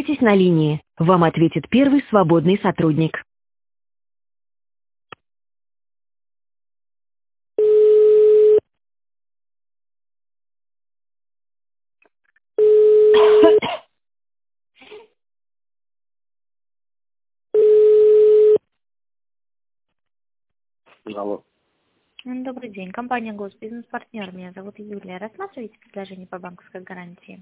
Оставайтесь на линии. Вам ответит первый свободный сотрудник. Алло. Добрый день. Компания «Госбизнес-партнер». Меня зовут Юлия. Рассматриваете предложение по банковской гарантии?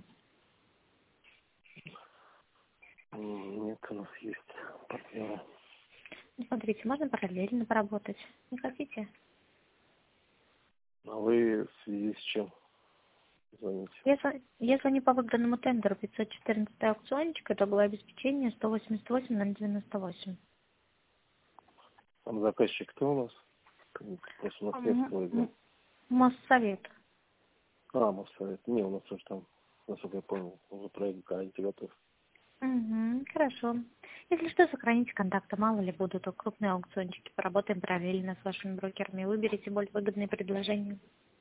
Нет, у нас есть партнеры. Ну, смотрите, можно параллельно поработать. Не хотите? А вы в связи с чем звоните? Я звоню по выбранному тендеру 514 аукциончик. Итоговое обеспечение 188 098. Там заказчик кто у нас? Просто наследство идет. Моссовет. Моссовет. Не, у нас уже там, насколько я понял, уже проект гарантии готов. Хорошо. Если что, сохраните контакты. Мало ли будут крупные аукциончики. Поработаем параллельно с вашими брокерами. Выберите более выгодные предложения.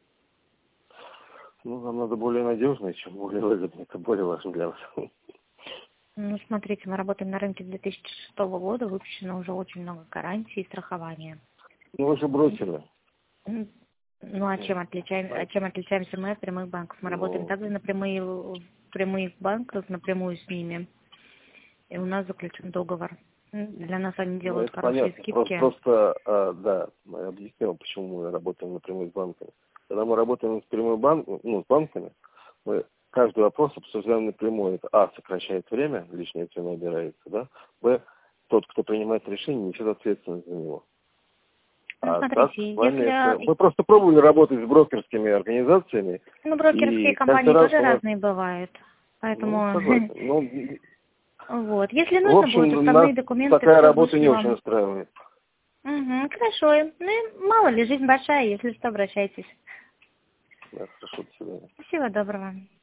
Ну, нам надо более надежное, чем более выгодное. Это более важно для нас. Ну, смотрите, мы работаем на рынке с 2006 года. Выпущено уже очень много гарантий и страхования. Ну, вы же брокеры. Ну, а чем отличаемся мы от прямых банков? Мы работаем также на прямых банках, напрямую с ними. И у нас заключен договор. Для нас они делают хорошие скидки. Просто, да, я объяснил, почему мы работаем напрямую с банками. Когда мы работаем с с банками, мы каждый вопрос обсуждаем напрямую. Это сокращает время, лишнее все набирается, да. Тот, кто принимает решение, несет ответственность за него. Ну, смотрите, Мы просто пробовали работать с брокерскими организациями. Ну, брокерские компании тоже разные бывают. Поэтому... Вот. Если нужно будет, уставные документы... Такая работа не очень устраивает. Хорошо. Ну, мало ли, жизнь большая, если что, обращайтесь. Да, хорошо, до свидания. Всего доброго.